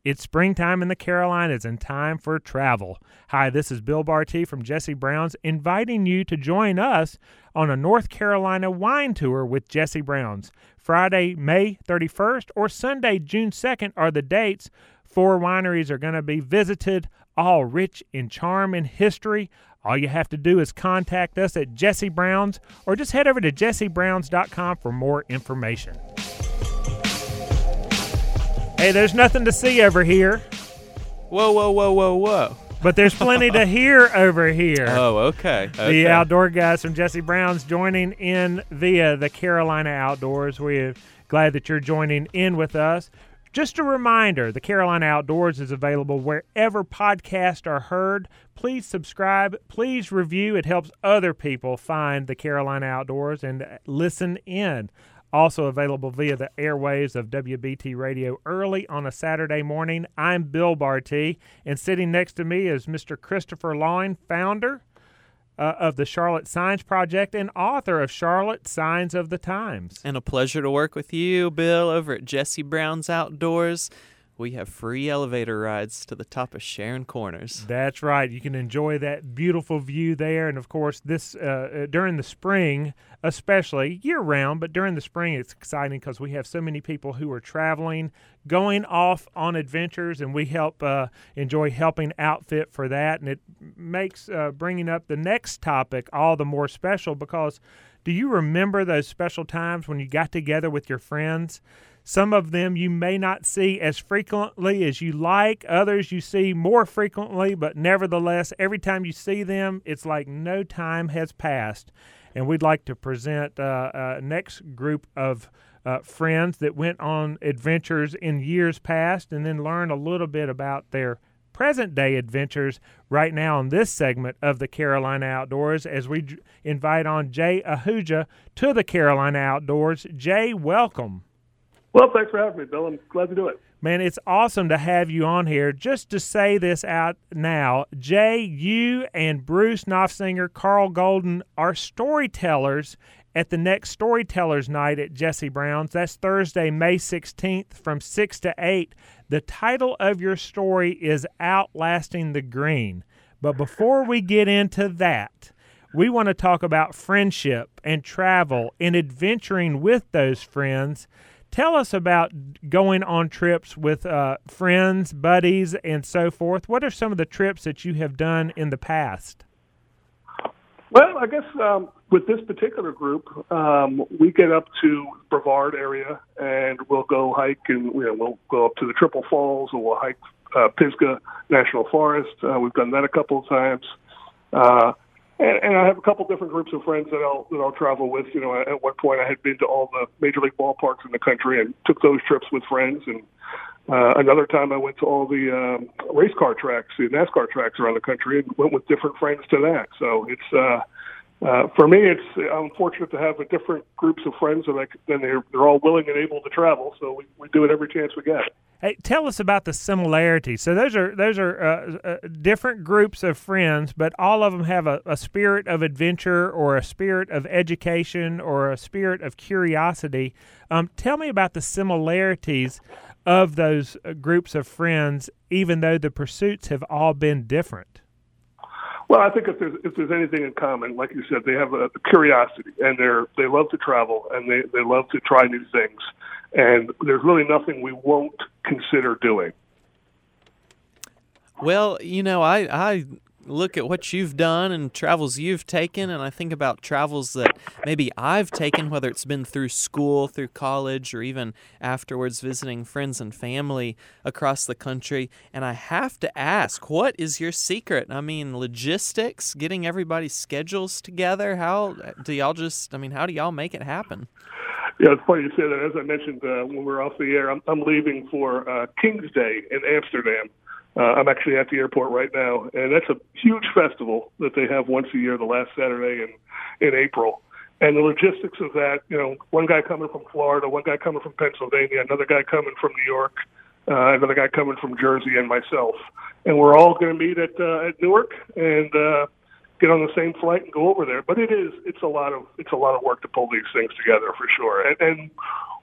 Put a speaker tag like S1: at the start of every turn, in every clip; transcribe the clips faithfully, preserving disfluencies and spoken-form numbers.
S1: It's springtime in the Carolinas and time for travel. Hi, this is Bill Barty from Jesse Brown's, inviting you to join us on a North Carolina wine tour with Jesse Brown's. Friday, May thirty-first or Sunday, June second are the dates. Four wineries are going to be visited, all rich in charm and history. All you have to do is contact us at Jesse Brown's or just head over to jesse browns dot com for more information. Hey, there's nothing to see over here.
S2: Whoa, whoa, whoa, whoa, whoa.
S1: But there's plenty to hear over here.
S2: Oh, okay. okay.
S1: The outdoor guys from Jesse Brown's joining in via the Carolina Outdoors. We're glad that you're joining in with us. Just a reminder, the Carolina Outdoors is available wherever podcasts are heard. Please subscribe. Please review. It helps other people find the Carolina Outdoors and listen in. Also available via the airwaves of W B T Radio early on a Saturday morning. I'm Bill Barty, and sitting next to me is Mister Christopher Loin, founder uh, of the Charlotte Signs Project and author of Charlotte Signs of the Times.
S2: And a pleasure to work with you, Bill, over at Jesse Brown's Outdoors. We have free elevator rides to the top of Sharon Corners.
S1: That's right. You can enjoy that beautiful view there. And, of course, this uh, during the spring, especially year-round, but during the spring it's exciting because we have so many people who are traveling, going off on adventures, and we help uh, enjoy helping outfit for that. And it makes uh, bringing up the next topic all the more special because do you remember those special times when you got together with your friends? Some of them you may not see as frequently as you like. Others you see more frequently, but nevertheless, every time you see them, it's like no time has passed. And we'd like to present uh, a next group of uh, friends that went on adventures in years past and then learn a little bit about their present-day adventures right now on this segment of the Carolina Outdoors as we j- invite on Jay Ahuja to the Carolina Outdoors. Jay, welcome.
S3: Well, thanks for having me, Bill. I'm glad to do it.
S1: Man, it's awesome to have you on here. Just to say this out now, Jay, you and Bruce Knopfsinger, Carl Golden are storytellers at the next Storytellers Night at Jesse Brown's. That's Thursday, May sixteenth from six to eight. The title of your story is Outlasting the Green. But before we get into that, we want to talk about friendship and travel and adventuring with those friends. Tell us about going on trips with uh, friends, buddies, and so forth. What are some of the trips that you have done in the past?
S3: Well, I guess um, with this particular group, um, we get up to Brevard area, and we'll go hike, and you know, we'll go up to the Triple Falls, or we'll hike uh, Pisgah National Forest. Uh, we've done that a couple of times. Uh, And, and I have a couple different groups of friends that I'll that I'll travel with. You know, at one point I had been to all the major league ballparks in the country and took those trips with friends. And uh, another time I went to all the um, race car tracks, the NASCAR tracks around the country, and went with different friends to that. So it's uh, uh, for me, it's I'm fortunate to have a different groups of friends that I, and they're they're all willing and able to travel. So we, we do it every chance we get.
S1: Hey, tell us about the similarities. So those are those are uh, uh, different groups of friends, but all of them have a, a spirit of adventure or a spirit of education or a spirit of curiosity. Um, tell me about the similarities of those uh, groups of friends, even though the pursuits have all been different.
S3: Well, I think if there's if there's anything in common, like you said, they have a curiosity, and they're they love to travel, and they, they love to try new things. And there's really nothing we won't consider doing.
S2: Well, you know, I, I look at what you've done and travels you've taken, and I think about travels that maybe I've taken, whether it's been through school, through college, or even afterwards visiting friends and family across the country. And I have to ask, what is your secret? I mean, logistics, getting everybody's schedules together. How do y'all just, I mean, how do y'all make it happen?
S3: Yeah, it's funny you say that. As I mentioned uh, when we were off the air, I'm, I'm leaving for uh, King's Day in Amsterdam. Uh, I'm actually at the airport right now, and that's a huge festival that they have once a year, the last Saturday in, in April. And the logistics of that, you know, one guy coming from Florida, one guy coming from Pennsylvania, another guy coming from New York, uh, another guy coming from Jersey, and myself. And we're all going to meet at uh, at Newark and uh, get on the same flight and go over there. But it is it's a lot of it's a lot of work to pull these things together for sure. And, and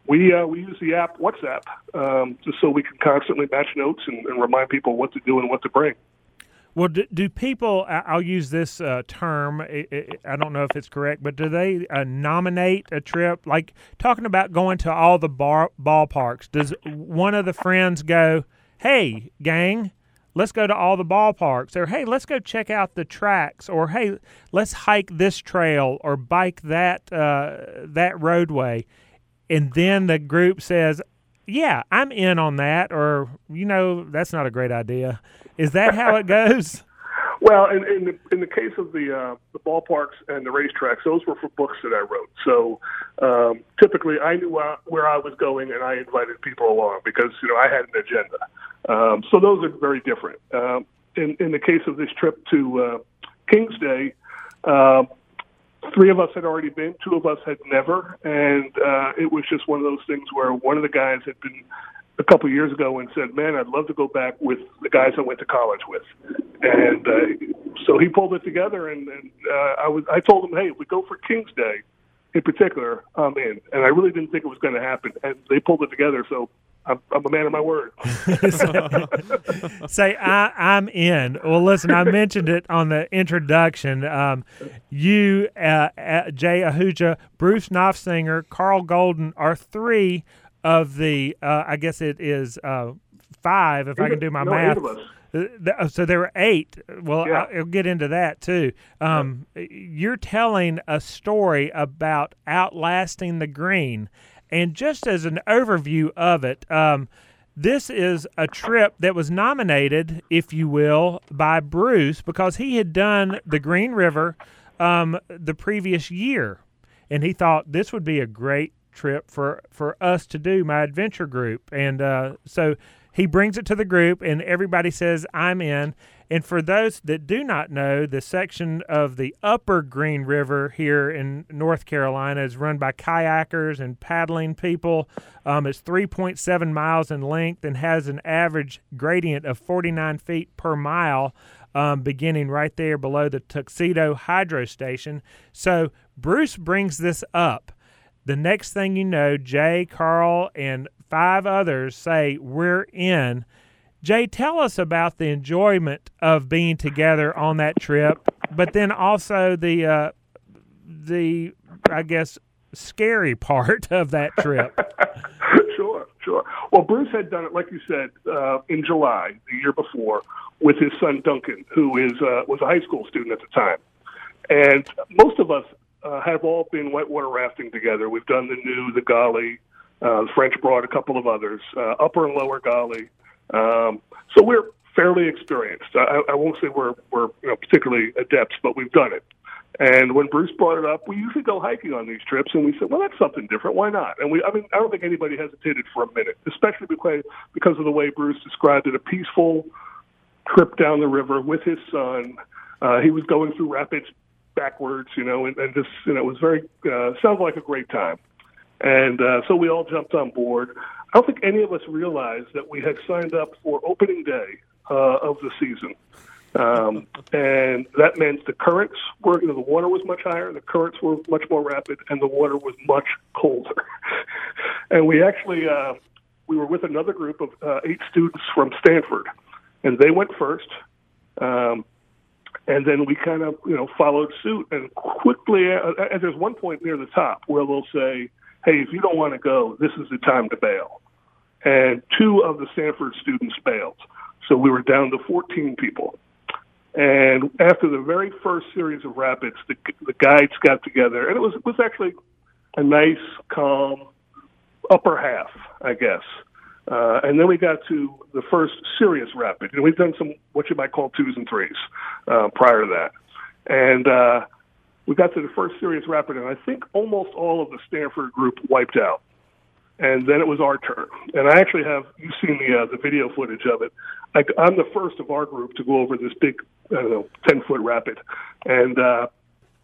S3: we uh, we use the app WhatsApp um, just so we can constantly match notes and, and remind people what to do and what to bring.
S1: Well, do, do people, I'll use this uh, term, I, I don't know if it's correct, but do they uh, nominate a trip? Like talking about going to all the bar, ballparks, does one of the friends go, hey, gang, let's go to all the ballparks, or hey, let's go check out the tracks, or hey, let's hike this trail or bike that uh, that roadway, and then the group says, yeah, I'm in on that, or, you know, that's not a great idea. Is that how it goes?
S3: Well, in, in the in the case of the uh, the ballparks and the racetracks, those were for books that I wrote. So um, typically, I knew uh, where I was going, and I invited people along because you know I had an agenda. Um, so those are very different. Um, in in the case of this trip to uh, King's Day, um, three of us had already been, two of us had never, and uh, it was just one of those things where one of the guys had been a couple of years ago and said, man, I'd love to go back with the guys I went to college with. And uh, so he pulled it together, and, and uh, I was I told him, hey, if we go for King's Day in particular, I'm in. And I really didn't think it was going to happen, and they pulled it together, so I'm, I'm a man of my word.
S1: Say, I, I'm in. Well, listen, I mentioned it on the introduction. Um, you, uh, uh, Jay Ahuja, Bruce Knopfsinger, Carl Golden are three of the, uh, I guess it is uh, five, if
S3: eight,
S1: I can do my
S3: no,
S1: math.
S3: Eight of us.
S1: Uh, So there were eight. Well,
S3: Yeah.
S1: I'll get into that too. Um, yeah. You're telling a story about outlasting the green. And just as an overview of it, um, this is a trip that was nominated, if you will, by Bruce because he had done the Green River um, the previous year. And he thought this would be a great trip for, for us to do, my adventure group. And uh, so he brings it to the group, and everybody says, I'm in. And for those that do not know, the section of the upper Green River here in North Carolina is run by kayakers and paddling people. Um, it's three point seven miles in length and has an average gradient of forty-nine feet per mile, um, beginning right there below the Tuxedo Hydro Station. So Bruce brings this up. The next thing you know, Jay, Carl, and five others say, we're in. Jay, tell us about the enjoyment of being together on that trip, but then also the, uh, the I guess, scary part of that trip.
S3: Sure, sure. Well, Bruce had done it, like you said, uh, in July, the year before, with his son Duncan, who is uh, was a high school student at the time. And most of us uh, have all been whitewater rafting together. We've done the New, the Golly, uh, the French Broad, a couple of others, uh, Upper and Lower Golly. Um, so we're fairly experienced. I, I won't say we're we're you know, particularly adept, but we've done it. And when Bruce brought it up, we usually go hiking on these trips, and we said, well, that's something different. Why not? And we, I mean, I don't think anybody hesitated for a minute, especially because because of the way Bruce described it, a peaceful trip down the river with his son. Uh, he was going through rapids backwards, you know, and, and just, you know, it was very, uh, sounded like a great time. And uh, so we all jumped on board. I don't think any of us realized that we had signed up for opening day uh, of the season. Um, and that meant the currents were, you know, the water was much higher, the currents were much more rapid, and the water was much colder. And we actually, uh, we were with another group of uh, eight students from Stanford, and they went first. Um, and then we kind of, you know, followed suit. And quickly, uh, and there's one point near the top where they'll say, hey, if you don't want to go, this is the time to bail. And two of the Stanford students bailed. So we were down to fourteen people. And after the very first series of rapids, the, the guides got together, and it was it was actually a nice, calm upper half, I guess. Uh, and then we got to the first serious rapid. And we've done some what you might call twos and threes uh, prior to that. And uh, we got to the first serious rapid, and I think almost all of the Stanford group wiped out. And then it was our turn. And I actually have, you've seen the uh, the video footage of it. I, I'm the first of our group to go over this big, I don't know, ten-foot rapid. And uh,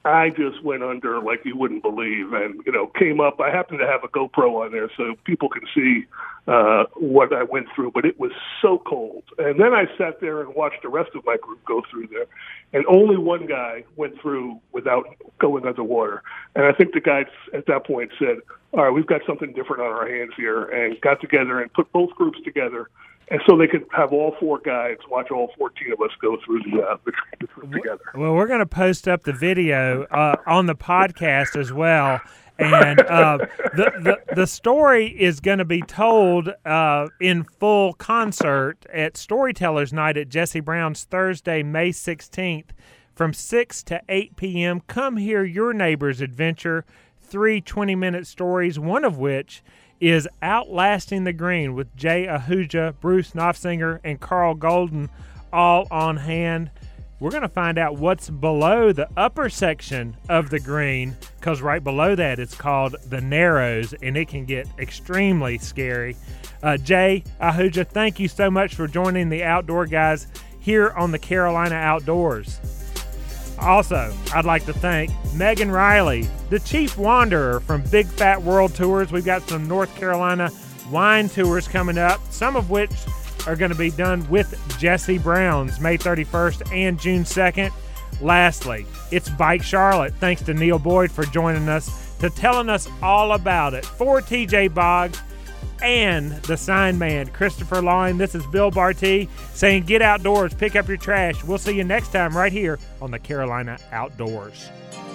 S3: I just went under like you wouldn't believe, and you know, came up. I happened to have a GoPro on there, so people can see uh, what I went through. But it was so cold, and then I sat there and watched the rest of my group go through there, and only one guy went through without going underwater. And I think the guy at that point said, "All right, we've got something different on our hands here," and got together and put both groups together. And so they could have all four guides watch all fourteen of us go through the, uh, the, the trip together.
S1: Well, we're going to post up the video uh, on the podcast as well. And uh, the, the the story is going to be told uh, in full concert at Storytellers Night at Jesse Brown's Thursday, May sixteenth from six to eight p.m. Come hear your neighbor's adventure, three twenty-minute stories, one of which is Outlasting the Green with Jay Ahuja, Bruce Knopfsinger, and Carl Golden all on hand. We're going to find out what's below the upper section of the green, because right below that it's called the Narrows, and it can get extremely scary. Uh, Jay Ahuja, thank you so much for joining the Outdoor Guys here on the Carolina Outdoors. Also, I'd like to thank Megan Riley, the Chief Wanderer from Big Fat World Tours. We've got some North Carolina wine tours coming up, some of which are going to be done with Jesse Brown's May thirty-first and June second. Lastly, it's Bike Charlotte. Thanks to Neil Boyd for joining us, to telling us all about it. For T J Boggs and the sign man, Christopher Loin, this is Bill Barty saying get outdoors, pick up your trash. We'll see you next time right here on the Carolina Outdoors.